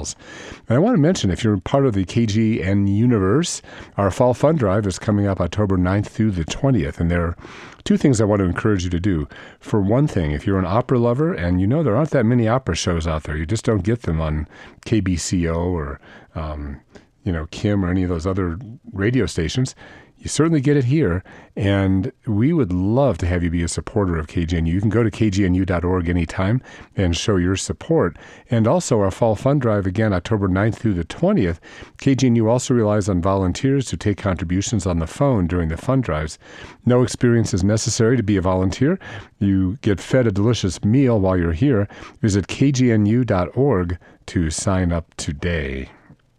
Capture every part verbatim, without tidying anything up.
sales. And I want to mention, if you're part of the K G N universe, our Fall Fund Drive is coming up October ninth through the twentieth, and there are two things I want to encourage you to do. For one thing, if you're an opera lover, and you know there aren't that many opera shows out there, you just don't get them on K B C O or um, you know, Kim or any of those other radio stations, you certainly get it here, and we would love to have you be a supporter of K G N U. You can go to k g n u dot org anytime and show your support. And also our Fall Fund Drive, again, October ninth through the twentieth. K G N U also relies on volunteers to take contributions on the phone during the fund drives. No experience is necessary to be a volunteer. You get fed a delicious meal while you're here. Visit k g n u dot org to sign up today.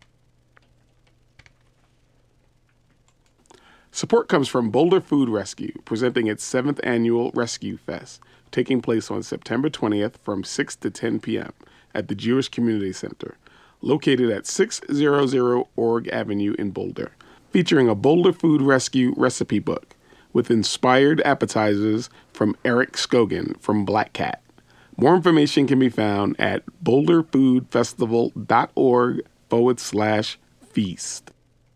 Support comes from Boulder Food Rescue, presenting its seventh annual Rescue Fest, taking place on September twentieth from six to ten p.m. at the Jewish Community Center, located at six hundred Org Avenue in Boulder, featuring a Boulder Food Rescue recipe book with inspired appetizers from Eric Scogan from Black Cat. More information can be found at boulderfoodfestival.org forward slash feast.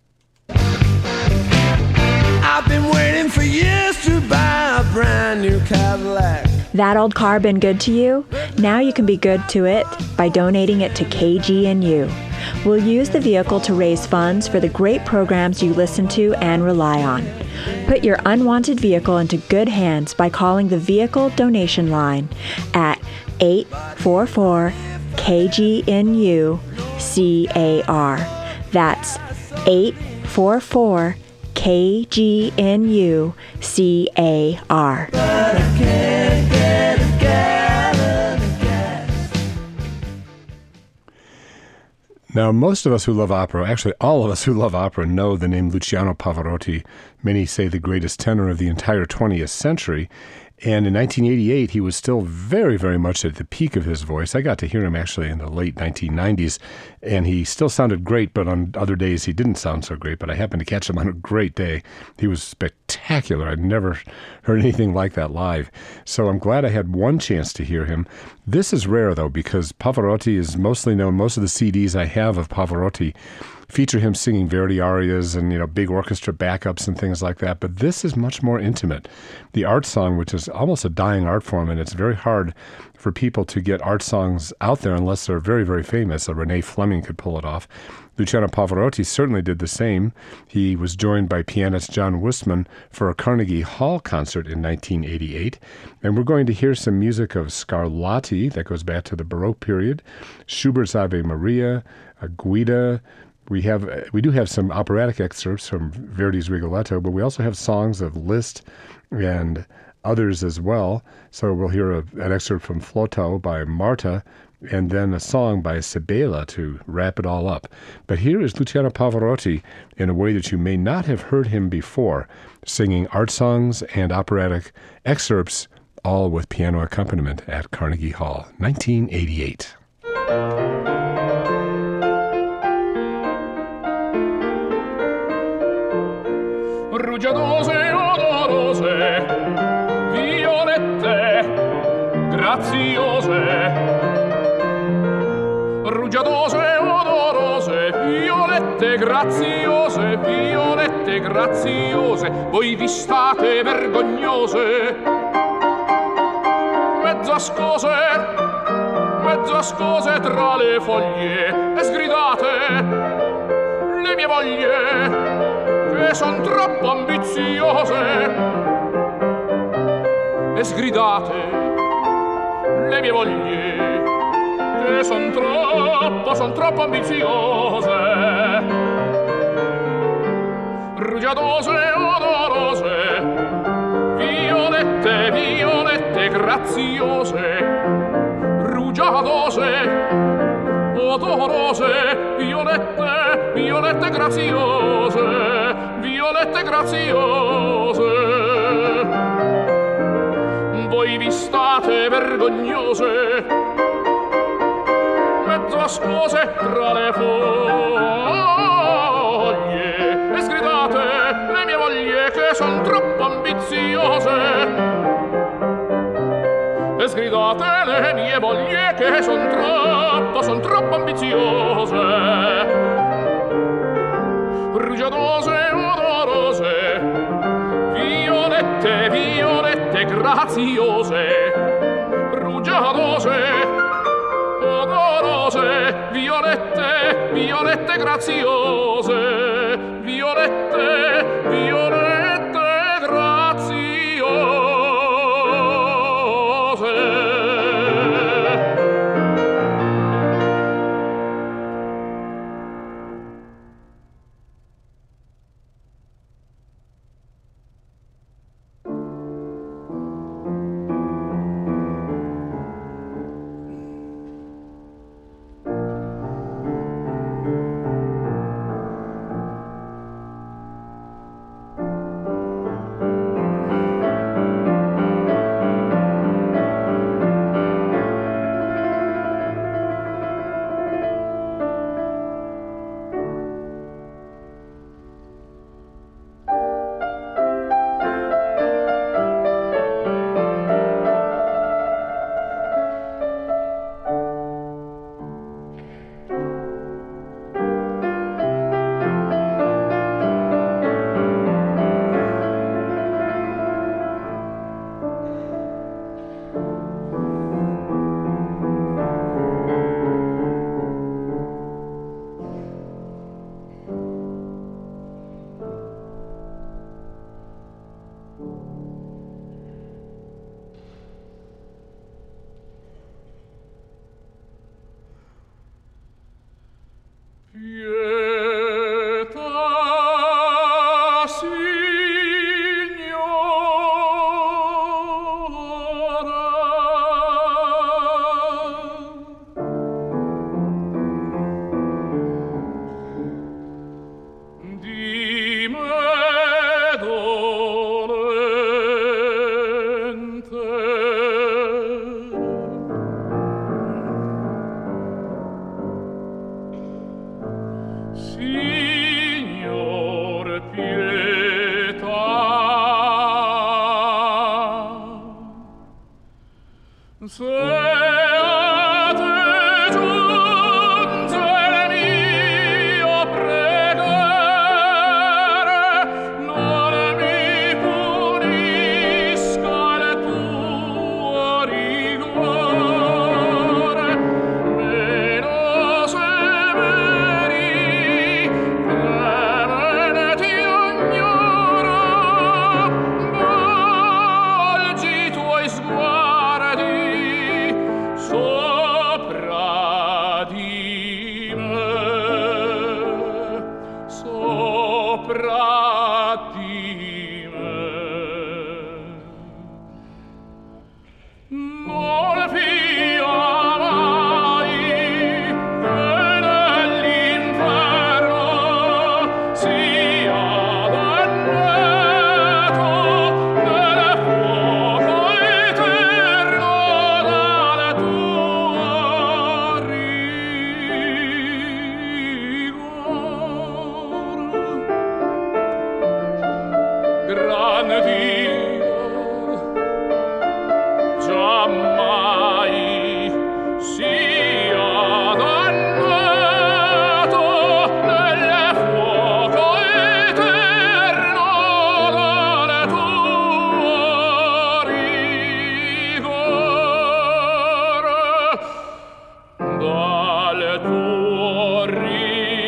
I've been waiting for years to buy a brand new Cadillac. That old car been good to you? Now you can be good to it by donating it to K G N U. We'll use the vehicle to raise funds for the great programs you listen to and rely on. Put your unwanted vehicle into good hands by calling the Vehicle Donation Line at eight four four K G N U C A R. That's eight four four K G N U C A R. Now, most of us who love opera, actually all of us who love opera, know the name Luciano Pavarotti. Many say the greatest tenor of the entire twentieth century. And in nineteen eighty-eight, he was still very, very much at the peak of his voice. I got to hear him actually in the late nineteen nineties, and he still sounded great, but on other days he didn't sound so great. But I happened to catch him on a great day. He was spectacular. I'd never heard anything like that live. So I'm glad I had one chance to hear him. This is rare, though, because Pavarotti is mostly known. Most of the C Ds I have of Pavarotti feature him singing Verdi arias and, you know, big orchestra backups and things like that. But this is much more intimate. The art song, which is almost a dying art form, and it's very hard for people to get art songs out there unless they're very, very famous. A Renee Fleming could pull it off. Luciano Pavarotti certainly did the same. He was joined by pianist John Wistman for a Carnegie Hall concert in nineteen eighty-eight. And we're going to hear some music of Scarlatti, that goes back to the Baroque period, Schubert's Ave Maria, a Guida. We have we do have some operatic excerpts from Verdi's Rigoletto, but we also have songs of Liszt and others as well. So we'll hear a, an excerpt from Flotto by Marta, and then a song by Sibella to wrap it all up. But here is Luciano Pavarotti in a way that you may not have heard him before, singing art songs and operatic excerpts, all with piano accompaniment at Carnegie Hall, nineteen eighty-eight. Rugiadose, odorose, violette, graziose. Rugiadose, odorose, violette, graziose, violette, graziose. Voi vi state vergognose. Mezzo ascose, mezzo ascose tra le foglie, e sgridate le mie voglie, che son troppo ambiziose, e sgridate le mie voglie, che son troppo, son troppo ambiziose. Rugiadose, odorose, violette, violette, graziose. Rugiadose, odorose, violette, violette, graziose. Violette graziose, voi vi state vergognose, mezzo ascose tra le foglie, e sgridate le mie voglie che son troppo ambiziose, e sgridate le mie voglie che son troppo, son troppo ambiziose. rugiadose, odorose, violette, violette graziose, rugiadose, odorose, violette, violette graziose, violette, violette graziose.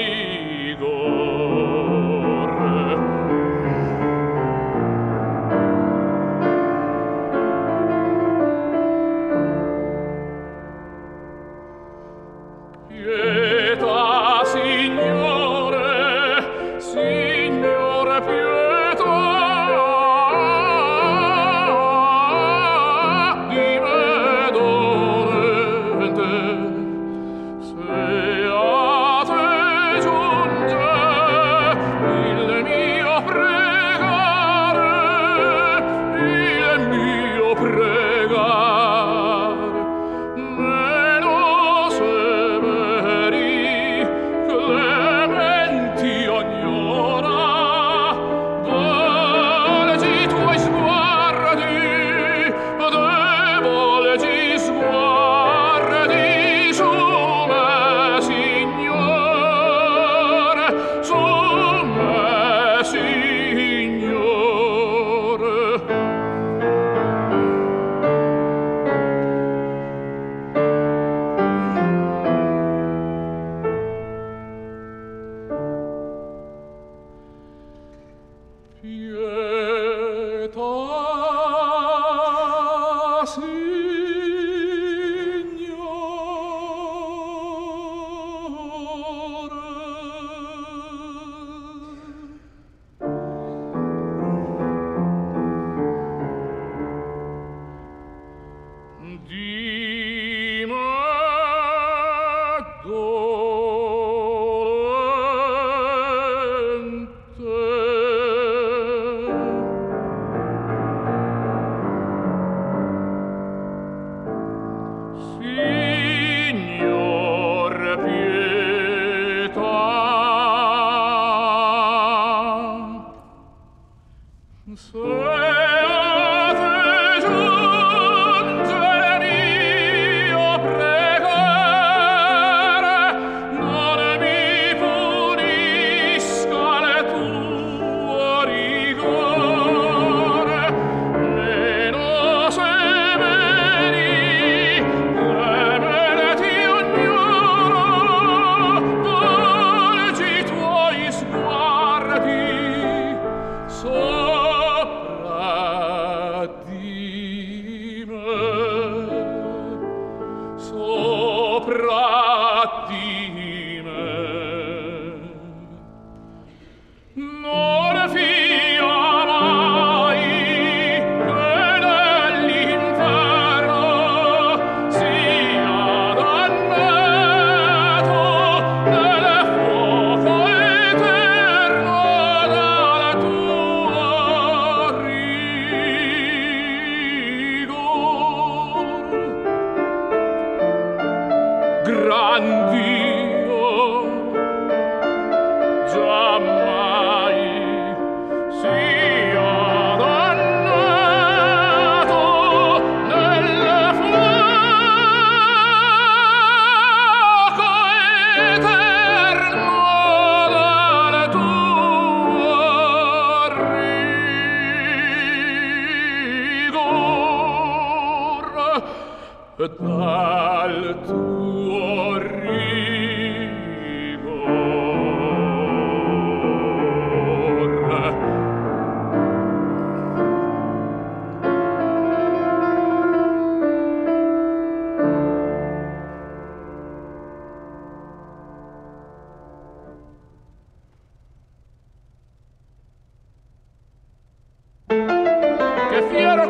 rigor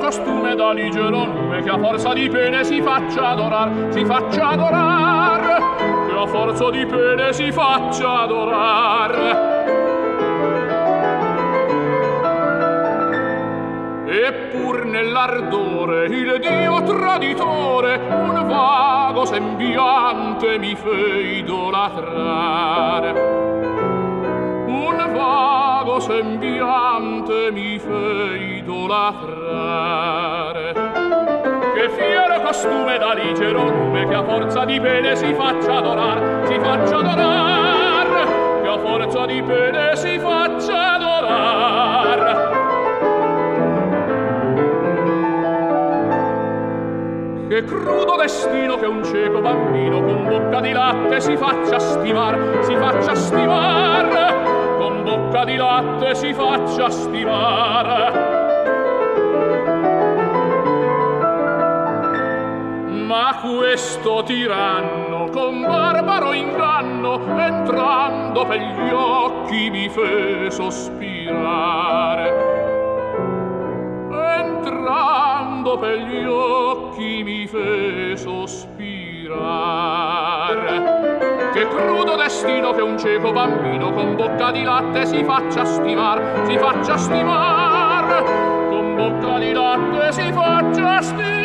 costume da ligero nume, che a forza di pene si faccia adorar, si faccia adorar, che a forza di pene si faccia adorar. Eppur nell'ardore il Dio traditore un vago sembiante mi fe idolatrare, un vago sembiante mi fe idolatrare. Che fiero costume da ligero nume, che a forza di pene si faccia adorar, si faccia adorar, che a forza di pene si faccia adorar. Che crudo destino che un cieco bambino con bocca di latte si faccia stimar, si faccia stimar, con bocca di latte si faccia stimar. Ma questo tiranno con barbaro inganno entrando per gli occhi mi fe sospirare, entrando per gli occhi mi fe sospirare. Che crudo destino che un cieco bambino con bocca di latte si faccia stimar, si faccia stimar, con bocca di latte si faccia stimar.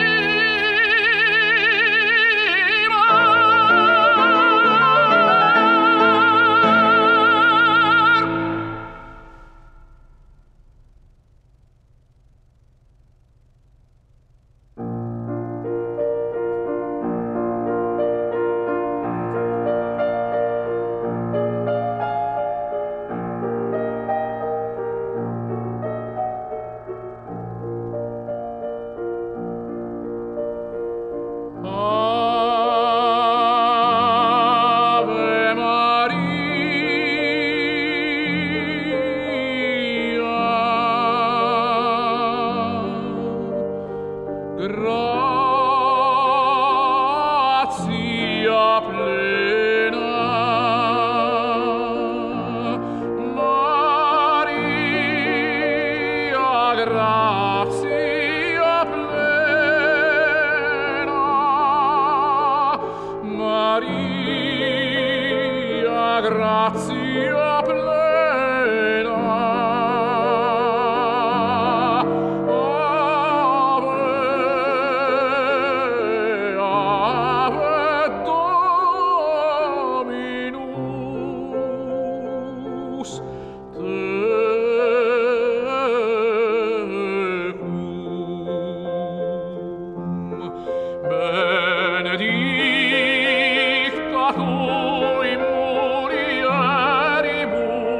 Benedicta tu in mulieribus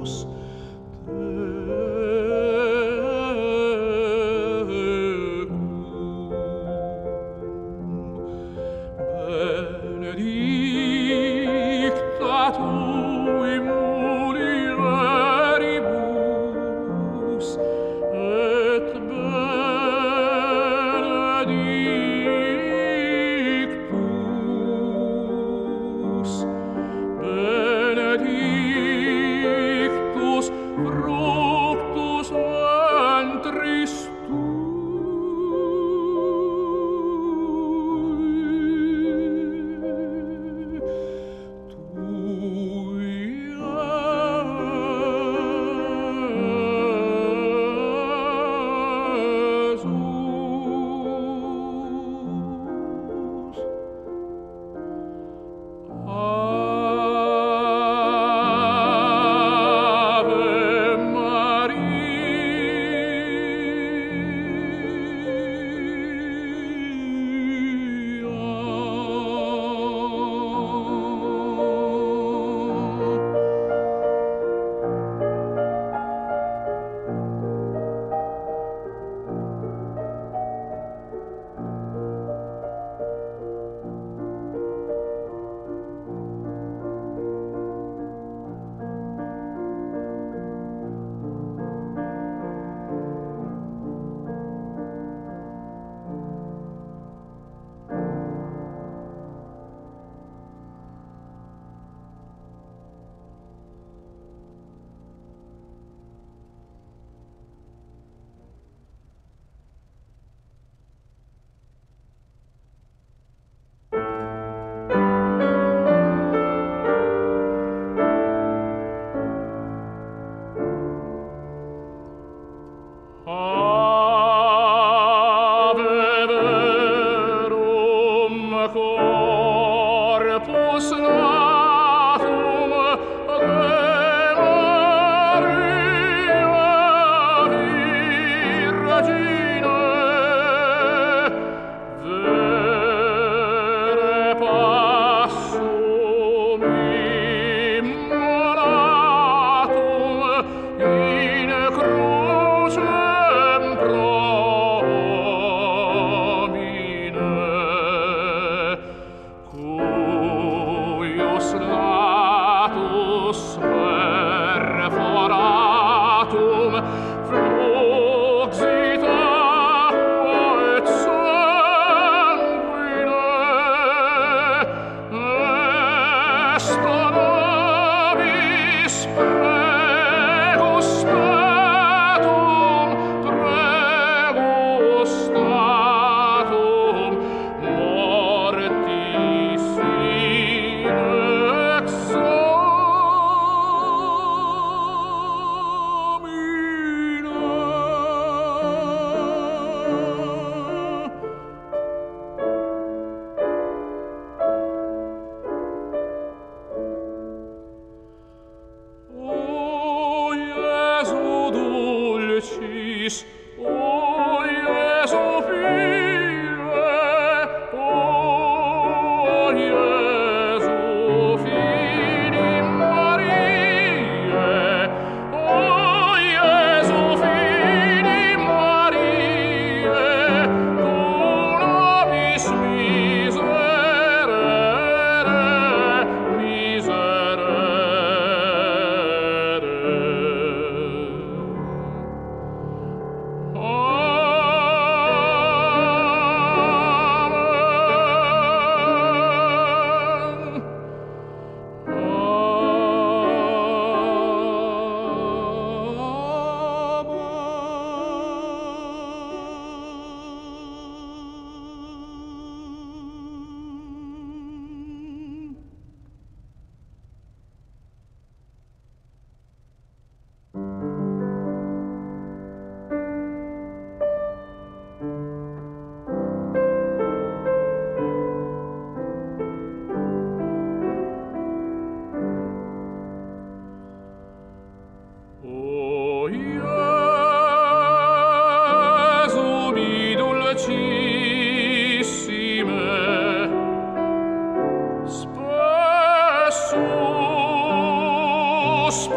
Spesso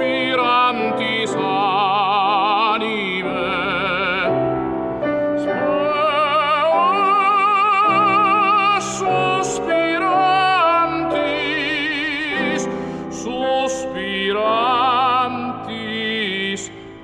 sospirantis anime. Sospirantis, sospirantis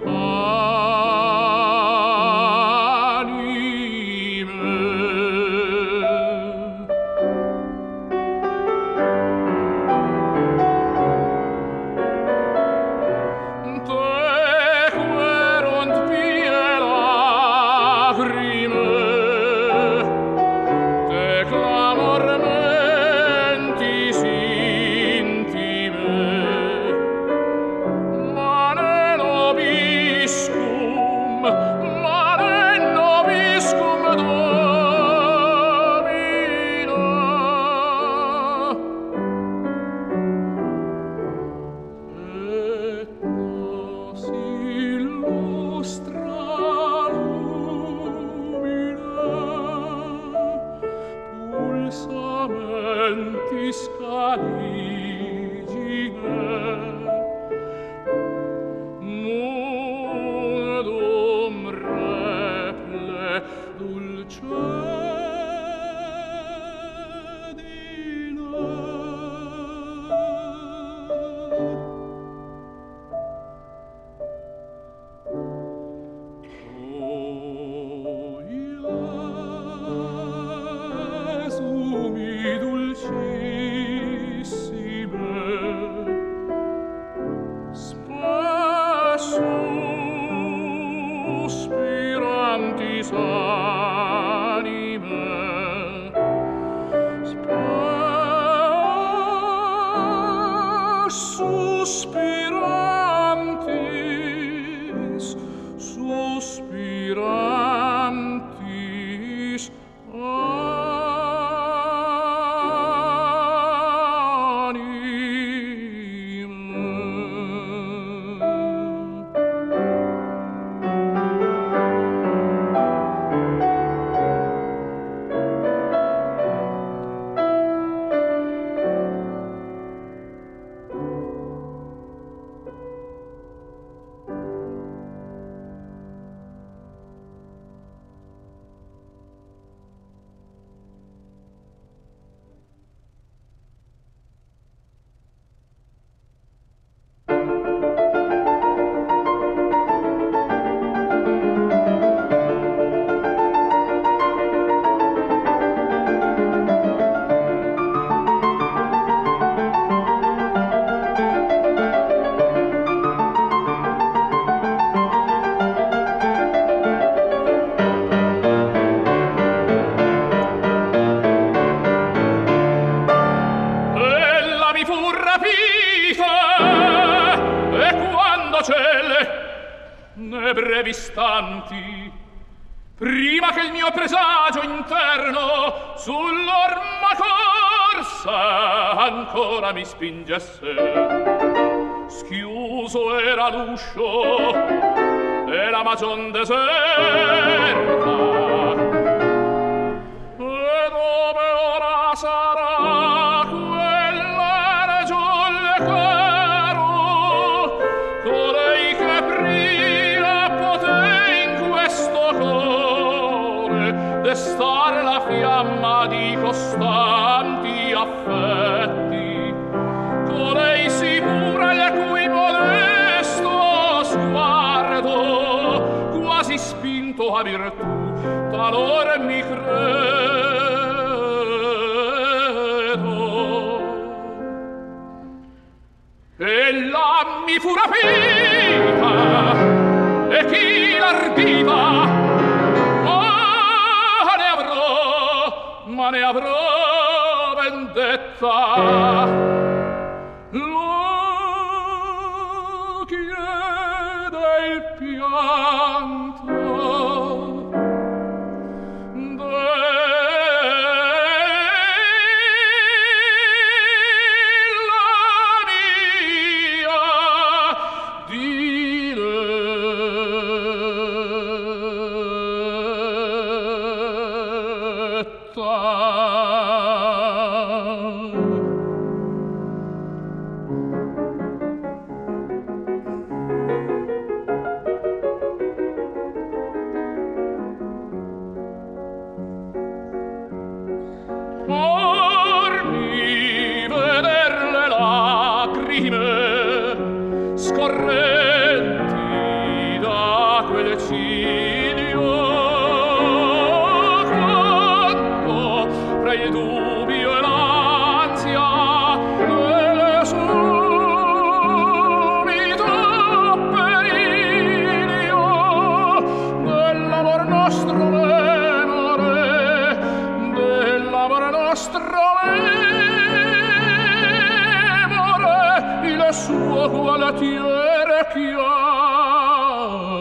brevi istanti, prima che il mio presagio interno sull'orma corsa ancora mi spingesse, schiuso era l'uscio e la magion deserta, e dove ora sarà quella regione caro, colei che prima poté in questo cuore destare la fiamma di costanti affetti, colei sicura gli a cui modesto sguardo quasi spinto a virtù talore mi credo. Ella mi fu rapita e chi l'ardita, ma ne avrò, ma ne avrò vendetta. Lo chiede il pianto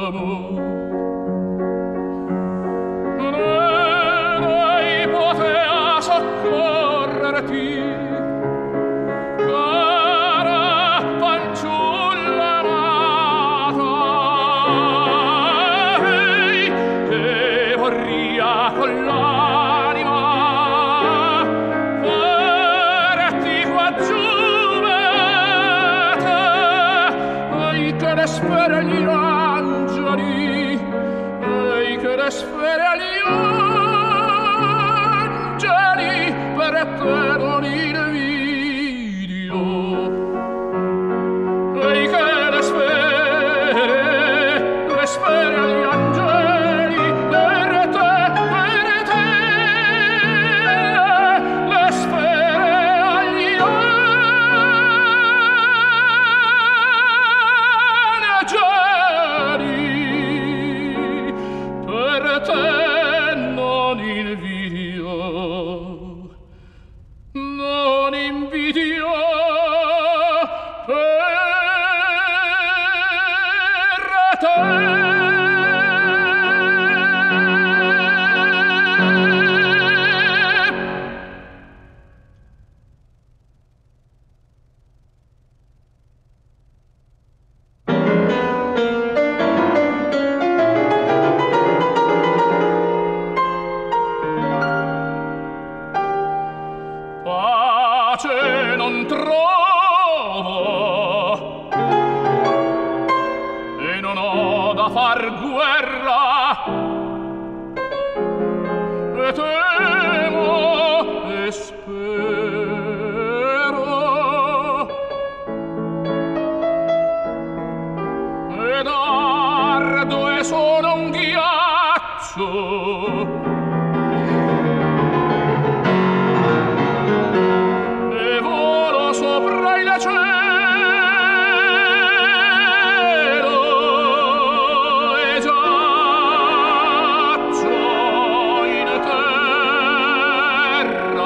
d'amor. Lei potea soccorrerti, cara fanciulla amata, ei che vorria con l'anima farti qua giù mete, ei che ne spera gli angeli, ei che ne spera gli angeli, per te non invidio. Ei che le sfere, le sfere agli angeli, per te, per te, le sfere agli angeli, per te non invidio, non invidio, per te. Pace non trovo e non ho da far guerra, e temo e spero, ed ardo e sono un ghiaccio, e volo sopra il cielo, e giaccio in terra.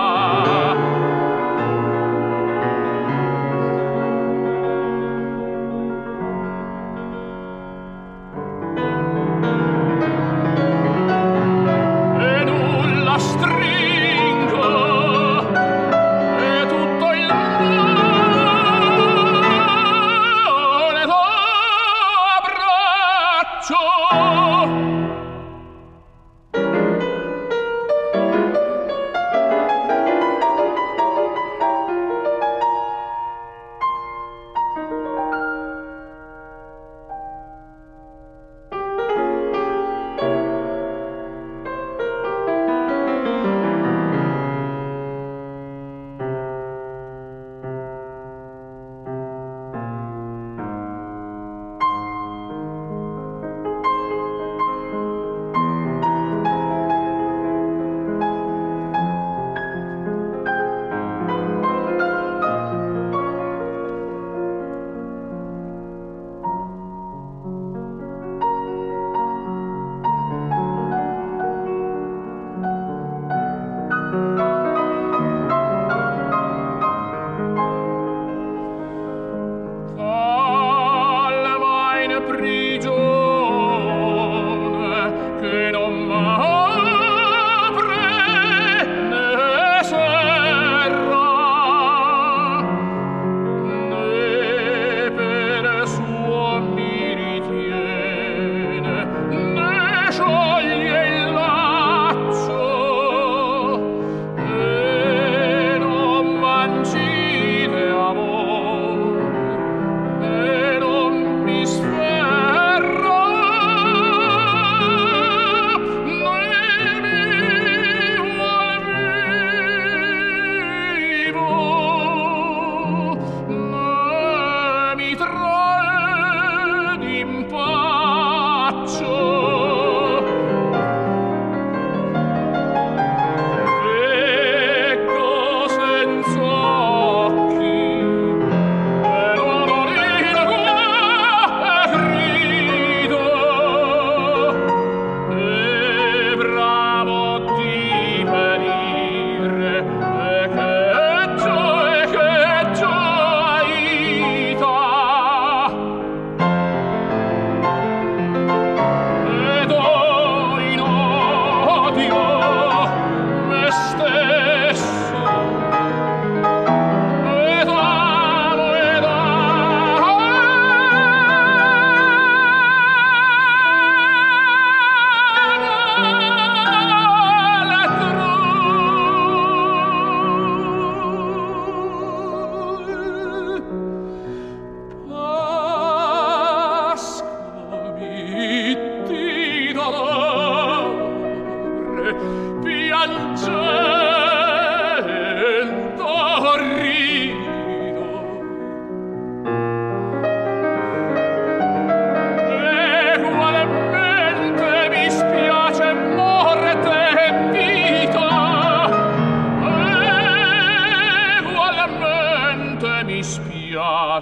E nulla stringo, e tutto il mare t'abbraccio. Calma in prigione che non m'apre né serra, né per suo mi ritiene, né scioglie il laccio, e non m'ancide amor, e non mi sfera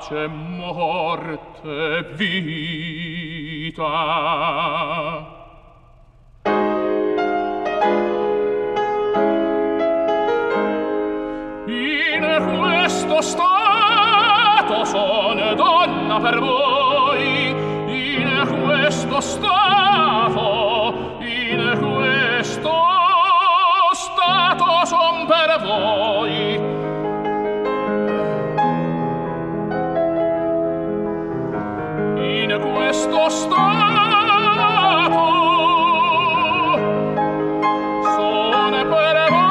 pace, morte, vita. In questo stato sono donna per voi, in questo stato, in questo stato son per voi. In questo stato sono per voi.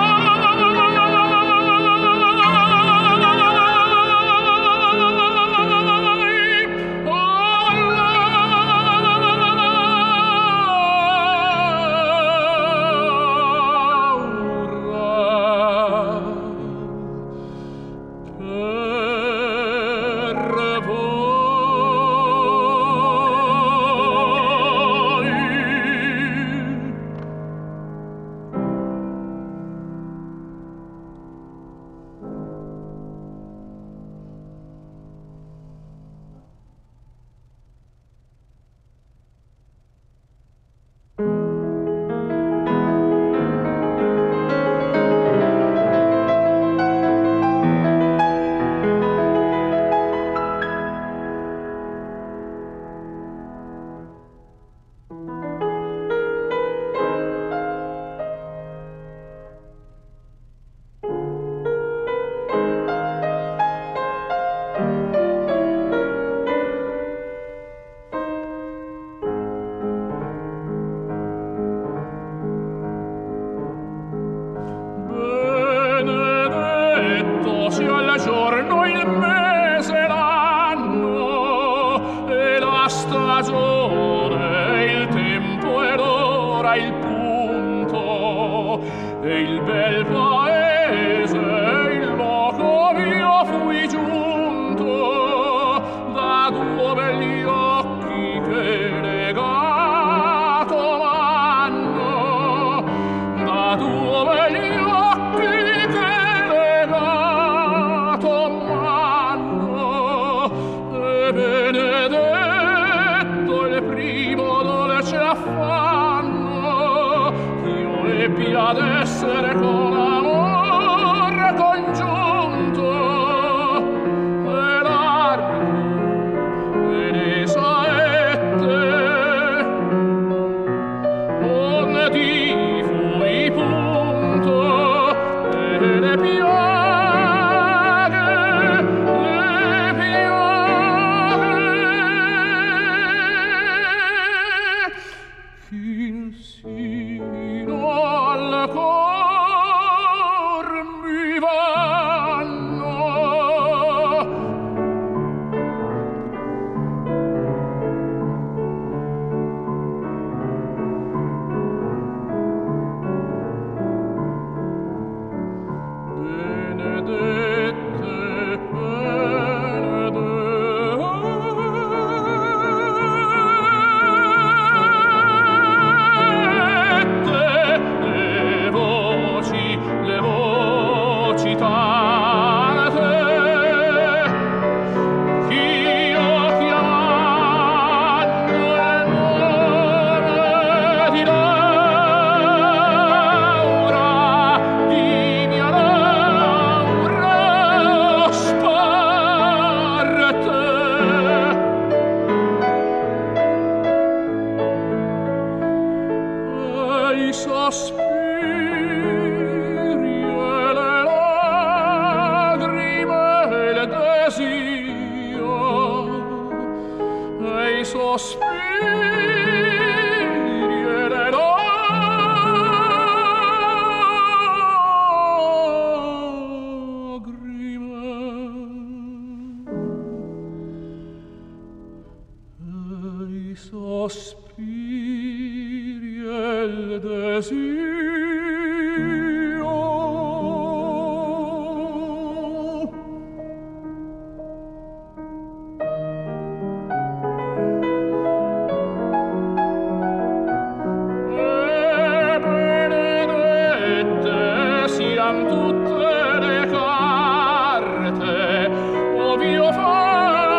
Tutte le carte, ovvio fa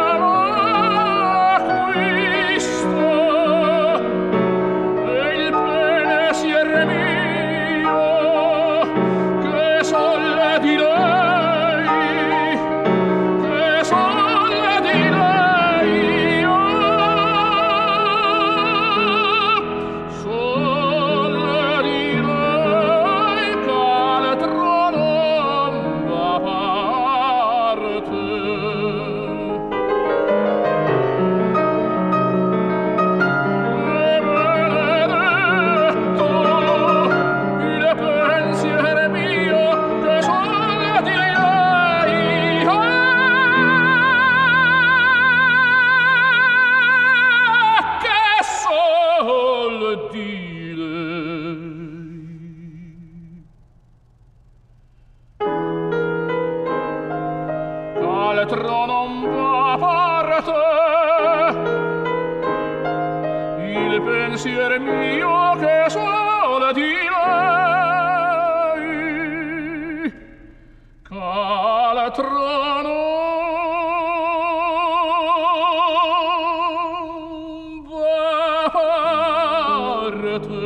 il pensier mio che sola di lei ch'altro non va parte.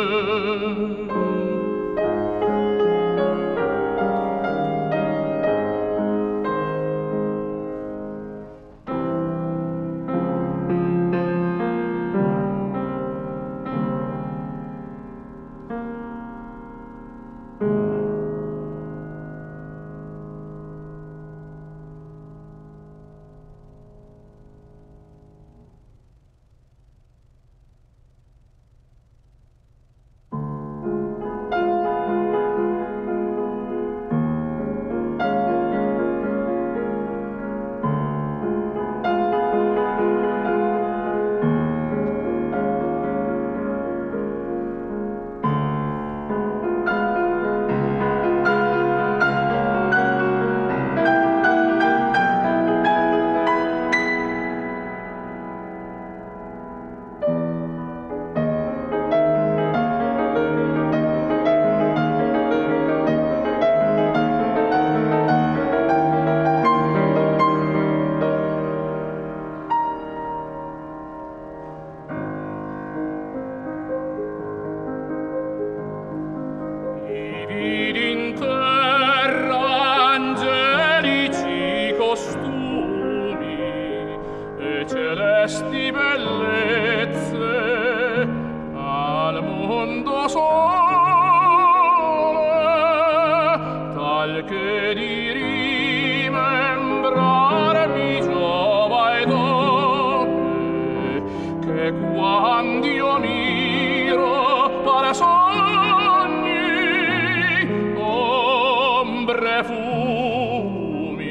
Celesti bellezze al mondo sola, tal che di rimembrar mi giova e donne, che quando io miro pare sogni, ombre fumi.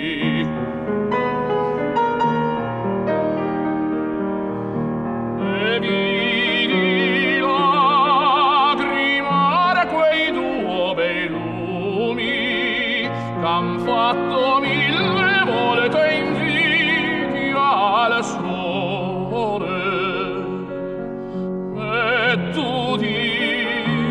E vidi lagrimare quei due bei lumi ch'han fatto mille volte invidia al sole. E tu di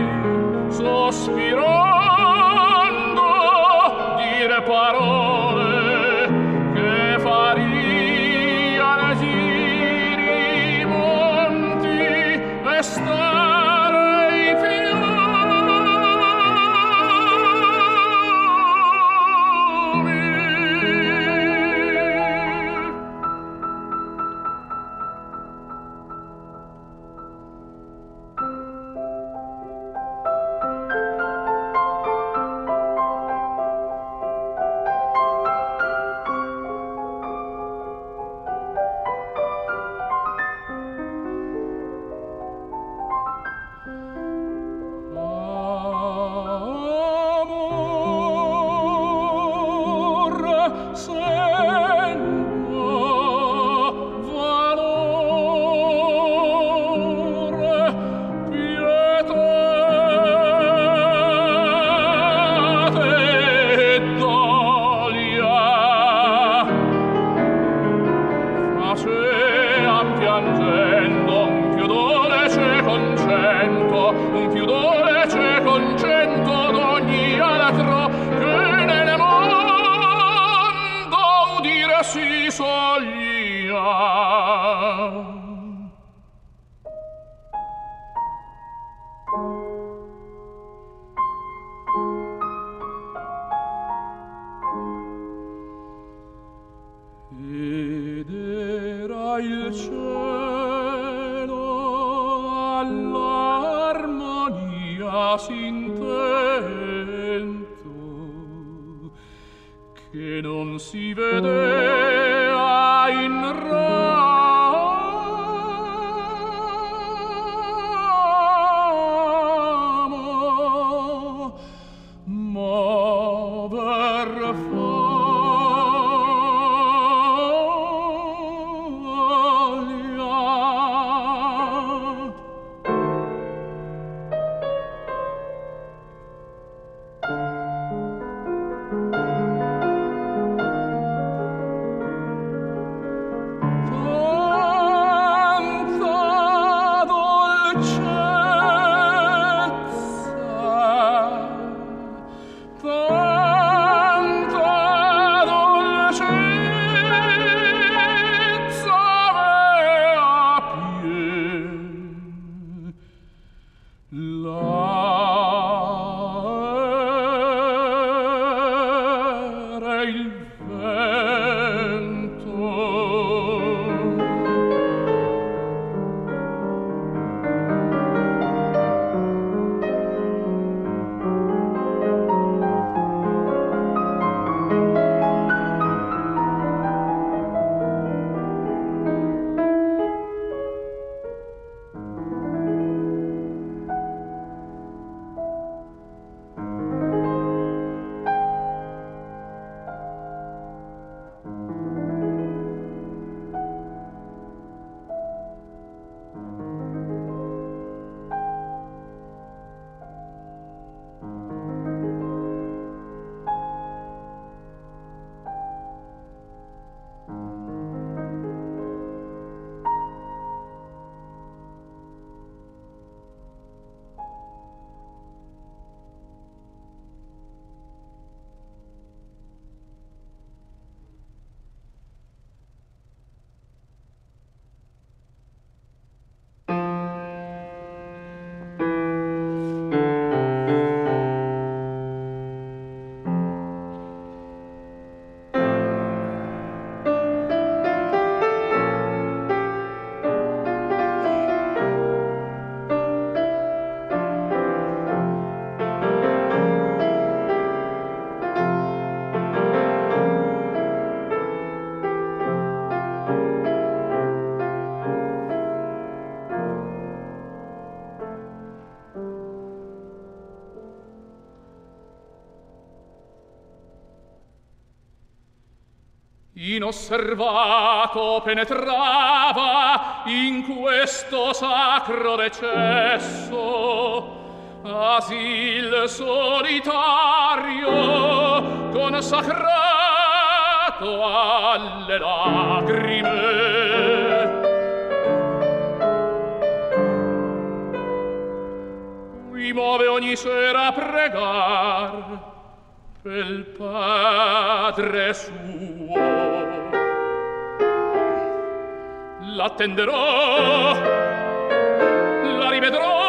sospirando dire parole che farian giri monti e stare i fiumi. Amor senza valore, pietate e doglia facean piangendo un più dolce concento, un più dolce concento d'ogni altro che nel mondo udire si soglia. Ed era il cielo all'armonia s'intento, che non si vedea in ramo, mover foglia. inosservato penetrava in questo sacro recesso, asil solitario consacrato alle lacrime. Mi muove ogni sera a pregar pel Padre suo. L'attenderò, la rivedrò,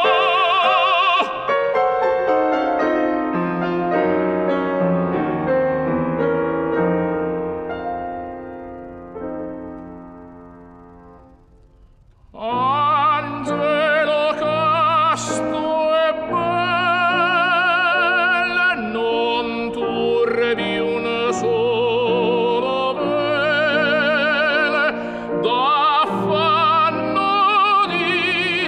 angelo casto e bella, non turbi un solo vele d'affanno di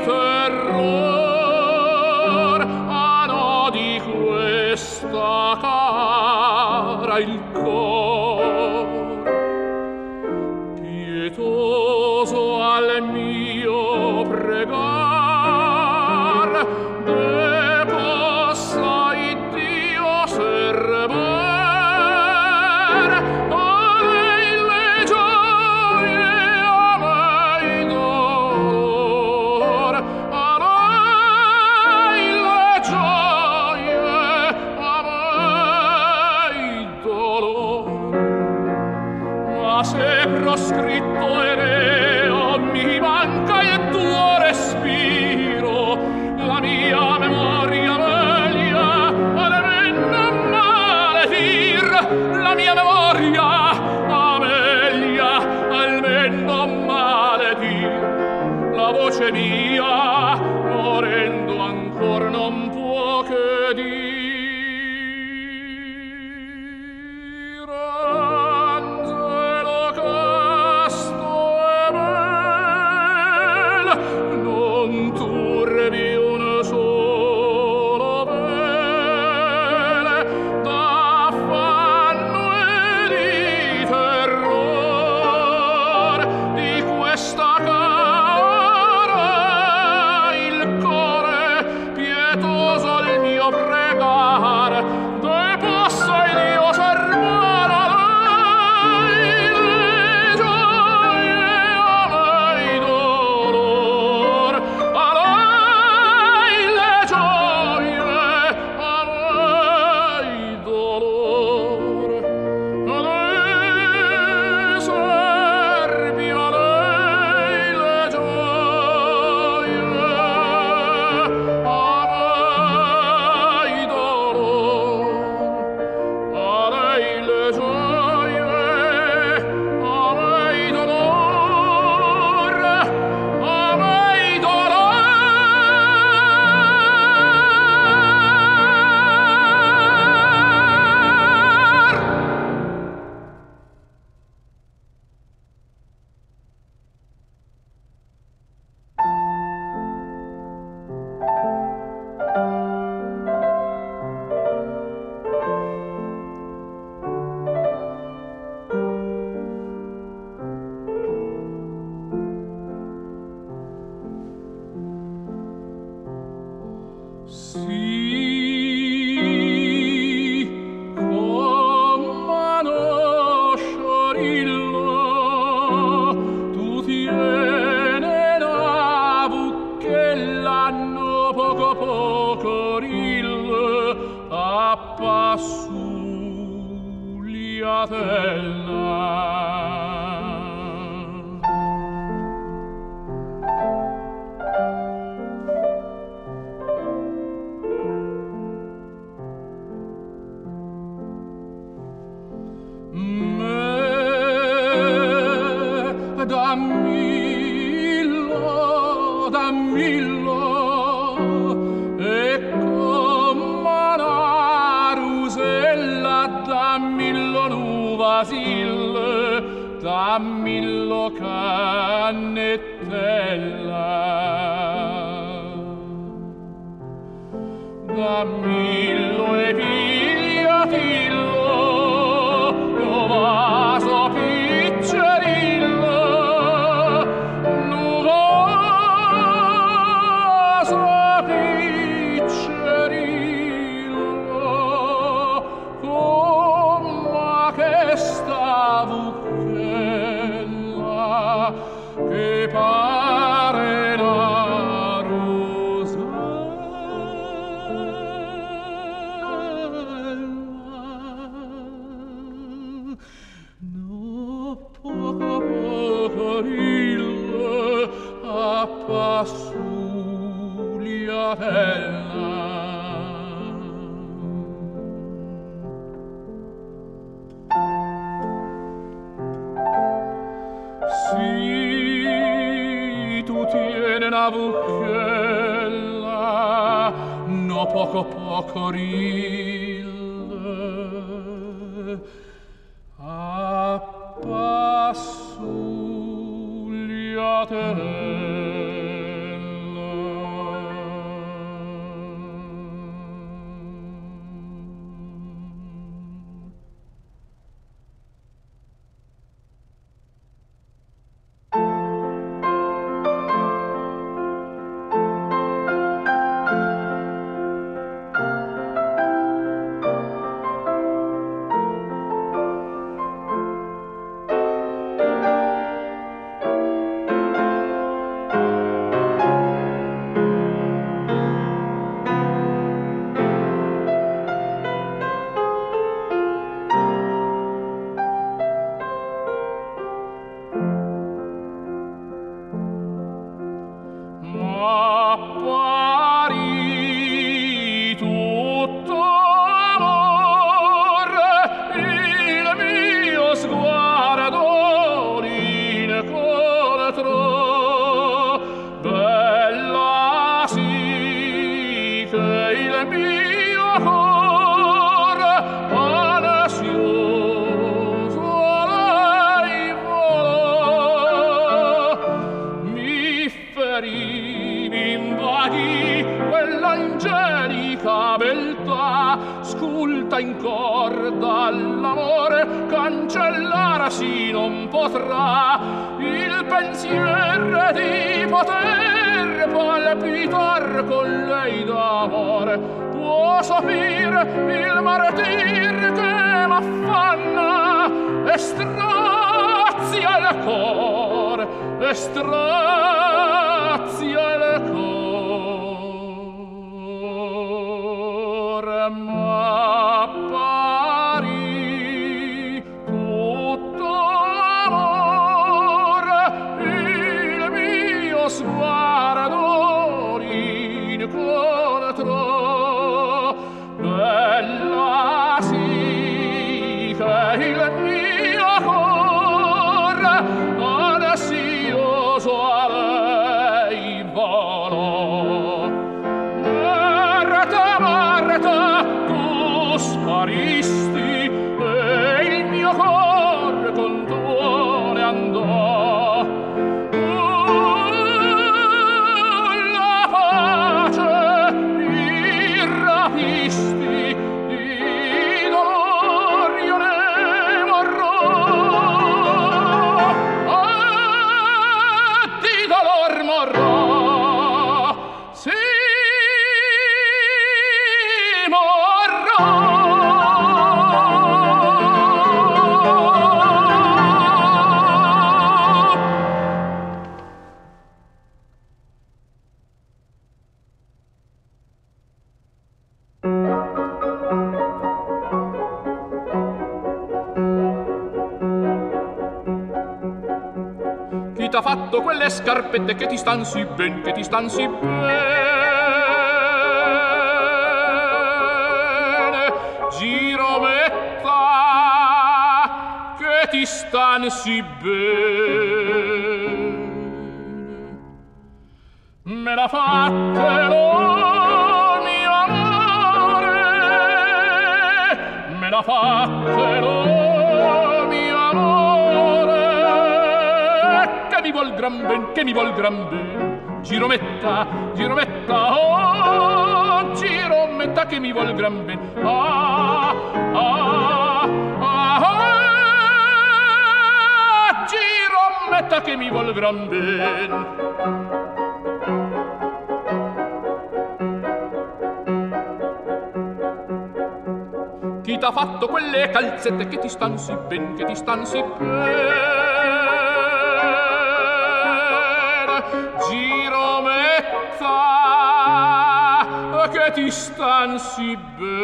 terror, a no di questa cara il cor pietoso al mio pregar, de possa Iddio servar a lei le gioie, a me il dolor, a lei le gioie, a me il dolor. Ma se proscritto ereo mi manca il tuo respiro, la mia memoria veglia almeno maledir, la mia memoria amelia almeno maledir, la voce mia morendo ancor non può che dire. Angelo casto e bel, non turbi un solo vele d'affanno e di terror, di questa cara il core pietoso al mio pregar, de possa Dio servar a lei le gioie, a me il dolor, a lei le gioie, a me il dolor, a lei servi, a lei le gioie, a me il dolor, a lei le gioie, a me il dolor, a me il dolor. Sì, come no sciorillo, tu tiene la buchella, no poco poco ril, a passugliatella. Me dammillo, dammillo, e come una rusella, dammillo nuvasil, dammillo cannetella, dammillo e pigliatillo, no vaso pigliatillo, Si tu tiene una buchella, no poco poco rille, a passugliatella. In cor dall'amore cancellarsi non potrà il pensiero di poter palpitar con lei d'amore. Può soffrire il martir che m'affanna e strazia il cor, e strazia il cor, ma sguardo incontro bella sì che il mio cor ansioso a lei volò. Marta, Marta, tu sparisti e il mio cor con tuo ne andò. T'ha fatto quelle scarpette che ti stan sì ben, che ti stan sì bene, Girometta, che ti stan sì bene. Me l'ha fatte lo mio amore, me l'ha fatte lo mio amore, che mi vuol gran ben, che mi vuol gran ben. Girometta, Girometta, oh, Girometta che mi vuol gran ben. Ah, ah, ah, ah, Girometta che mi vuol gran ben. Chi t'ha fatto quelle calzette che ti stan sì ben, che ti stan sì ben? Girometta, che ti stan sì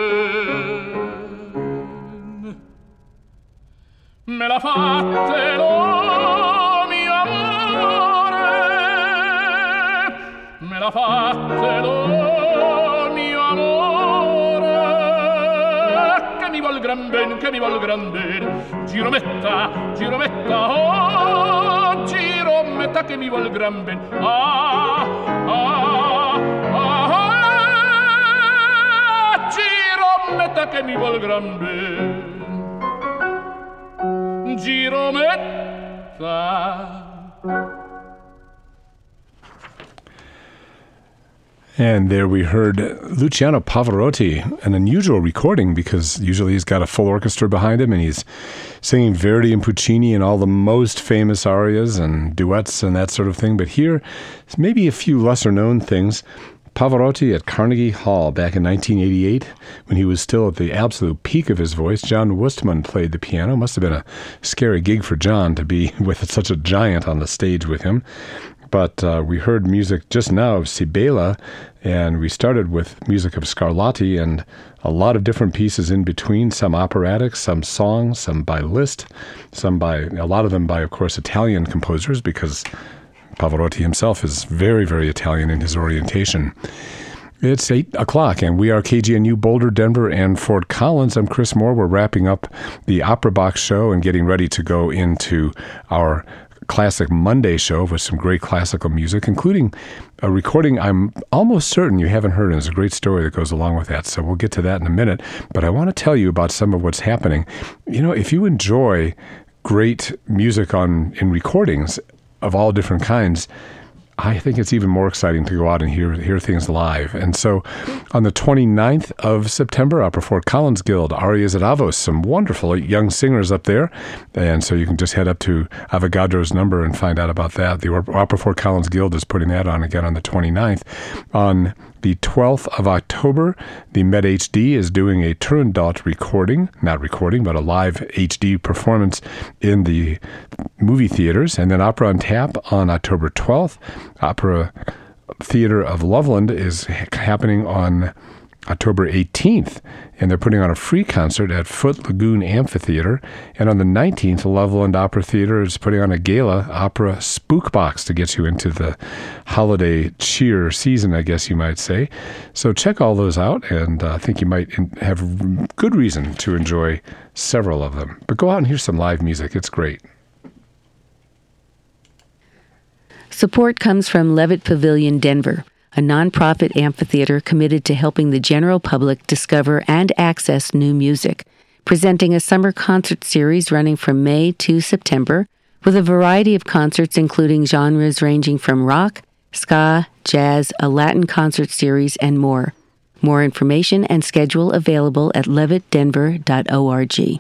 ben. Me l'ha fatte lo mio amore, la fatte do mio amore, che mi vuol gran ben, che mi vuol gran ben. Girometta, girometta, oh, girometta che mi vuol gran ben. Ah, ah, ah, ah, girometta che mi vuol gran ben. Girometta. And there we heard Luciano Pavarotti, an unusual recording because usually he's got a full orchestra behind him and he's singing Verdi and Puccini and all the most famous arias and duets and that sort of thing. But here, maybe a few lesser-known things. Pavarotti at Carnegie Hall back in nineteen eighty-eight, when he was still at the absolute peak of his voice. John Wustman played the piano. Must have been a scary gig for John to be with such a giant on the stage with him. But uh, we heard music just now of Sibella, and we started with music of Scarlatti and a lot of different pieces in between, some operatic, some songs, some by Liszt, some by, a lot of them by, of course, Italian composers, because Pavarotti himself is very, very Italian in his orientation. It's eight o'clock, and we are K G N U Boulder, Denver, and Fort Collins. I'm Chris Moore. We're wrapping up the Opera Box show and getting ready to go into our Classic Monday show with some great classical music, including a recording I'm almost certain you haven't heard, and there's a great story that goes along with that, so we'll get to that in a minute. But I want to tell you about some of what's happening. You know, if you enjoy great music on in recordings of all different kinds, I think it's even more exciting to go out and hear hear things live. And so on the twenty-ninth of September, Opera Fort Collins Guild, Arias at Avos, some wonderful young singers up there. And so you can just head up to Avogadro's number and find out about that. The Opera Fort Collins Guild is putting that on again on the twenty-ninth. On the twelfth of October, the Met H D is doing a Turandot recording, not recording, but a live H D performance in the movie theaters. And then Opera on Tap on October twelfth. Opera Theater of Loveland is happening on October eighteenth, and they're putting on a free concert at Foot Lagoon Amphitheater. And on the nineteenth, Loveland Opera Theater is putting on a gala opera spook box to get you into the holiday cheer season, I guess you might say. So check all those out, and uh, I think you might in- have good reason to enjoy several of them. But go out and hear some live music. It's great. Support comes from Levitt Pavilion Denver, a nonprofit amphitheater committed to helping the general public discover and access new music, presenting a summer concert series running from May to September, with a variety of concerts including genres ranging from rock, ska, jazz, a Latin concert series, and more. More information and schedule available at levitt denver dot org.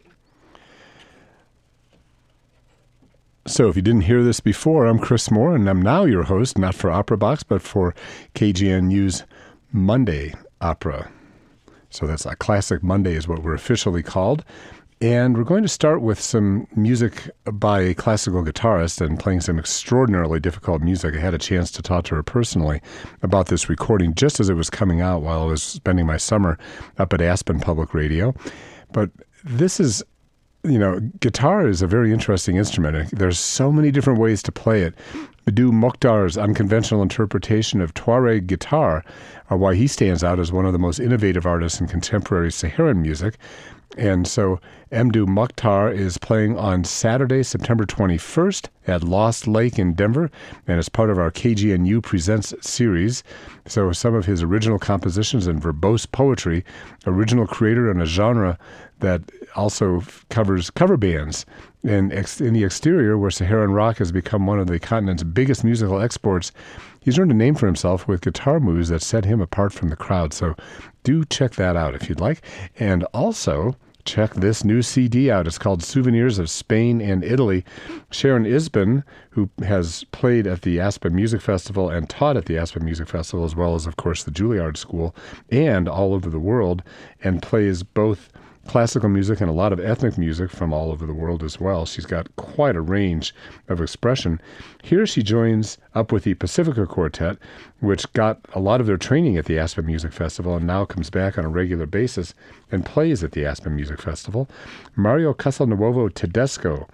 So if you didn't hear this before, I'm Chris Moore, and I'm now your host, not for Opera Box, but for K G N U's Monday Opera. So that's a Classic Monday is what we're officially called. And we're going to start with some music by a classical guitarist and playing some extraordinarily difficult music. I had a chance to talk to her personally about this recording just as it was coming out while I was spending my summer up at Aspen Public Radio. But this is... You know, guitar is a very interesting instrument. There's so many different ways to play it. Madhu Mokhtar's unconventional interpretation of Tuareg guitar are why he stands out as one of the most innovative artists in contemporary Saharan music. And so Madhu Mokhtar is playing on Saturday, September twenty-first at Lost Lake in Denver, and it's part of our K G N U Presents series. So some of his original compositions and verbose poetry, original creator in a genre that also covers cover bands. And ex- in the exterior, where Saharan rock has become one of the continent's biggest musical exports, he's earned a name for himself with guitar moves that set him apart from the crowd. So do check that out if you'd like. And also check this new C D out. It's called Souvenirs of Spain and Italy. Sharon Isbin, who has played at the Aspen Music Festival and taught at the Aspen Music Festival, as well as, of course, the Juilliard School, and all over the world, and plays both classical music and a lot of ethnic music from all over the world as well. She's got quite a range of expression. Here she joins up with the Pacifica Quartet, which got a lot of their training at the Aspen Music Festival and now comes back on a regular basis and plays at the Aspen Music Festival. Mario Castelnuovo Tedesco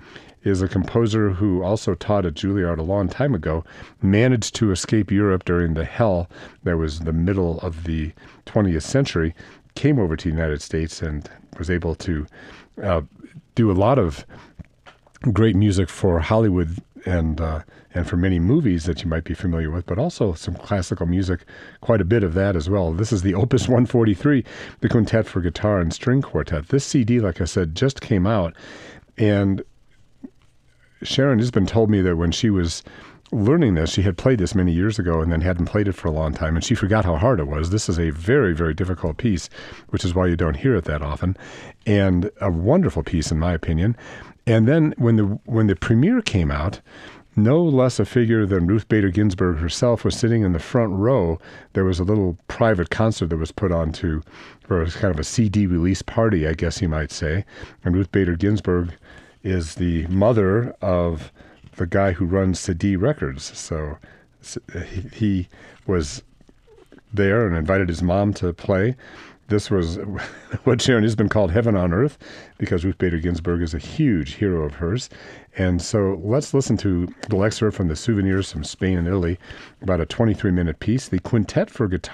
is a composer who also taught at Juilliard a long time ago, managed to escape Europe during the hell that was the middle of the twentieth century, came over to the United States and was able to uh, do a lot of great music for Hollywood and uh, and for many movies that you might be familiar with, but also some classical music, quite a bit of that as well. This is the Opus one forty-three, the Quintet for Guitar and String Quartet. This C D, like I said, just came out, and Sharon Isbin told me that when she was learning this, she had played this many years ago and then hadn't played it for a long time, and she forgot how hard it was. This is a very, very difficult piece, which is why you don't hear it that often, and a wonderful piece in my opinion. And then when the when the premiere came out, no less a figure than Ruth Bader Ginsburg herself was sitting in the front row. There was a little private concert that was put on to, or it was kind of a C D release party, I guess you might say. And Ruth Bader Ginsburg is the mother of the guy who runs C D Records. So he, he was there and invited his mom to play. This was what Sharon Isbin called heaven on earth, because Ruth Bader Ginsburg is a huge hero of hers. And so let's listen to a little excerpt from the Souvenirs from Spain and Italy, about a twenty-three minute piece, the Quintet for Guitar